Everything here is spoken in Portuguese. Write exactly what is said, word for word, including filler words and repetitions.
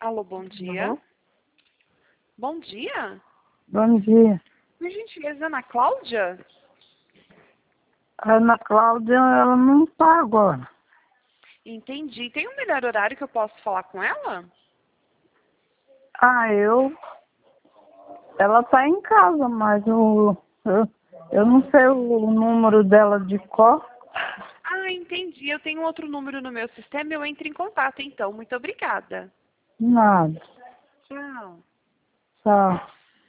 Alô, bom dia. Alô? Bom dia. Bom dia. Por gentileza, Ana Cláudia? A Ana Cláudia, ela não está agora. Entendi. Tem um melhor horário que eu posso falar com ela? Ah, eu... Ela está em casa, mas o... eu, eu não sei o número dela de cor. Ah, entendi. Eu tenho outro número no meu sistema, eu entro em contato então. Muito obrigada. Nada. Tchau. Tchau.